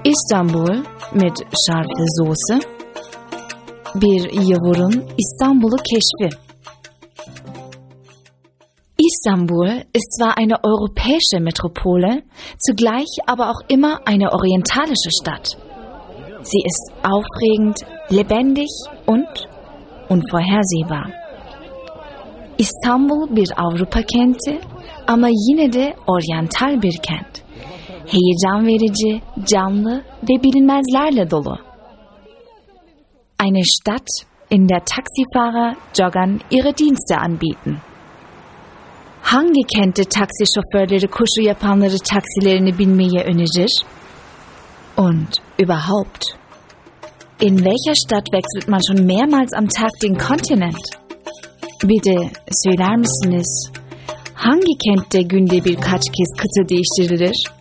İstanbul mit scharfe Soße. Bir Yavurun İstanbul'u keşfi. Istanbul ist zwar eine europäische Metropole, zugleich aber auch immer eine orientalische Stadt. Sie ist aufregend, lebendig und unvorhersehbar. İstanbul bir Avrupa kenti ama yine de oryantal bir kent. Heyecan verici, canlı ve bilinmezlerle dolu. Eine Stadt, in der Taxifahrer Joggern ihre Dienste anbieten. Hangi kentte taksi şoförleri koşu yapanları taksilerini binmeye önerir? Und überhaupt? In welcher Stadt wechselt man schon mehrmals am Tag den Kontinent? Bitte söyler misiniz? Hangi kentte günde birkaç kez kıta değiştirilir?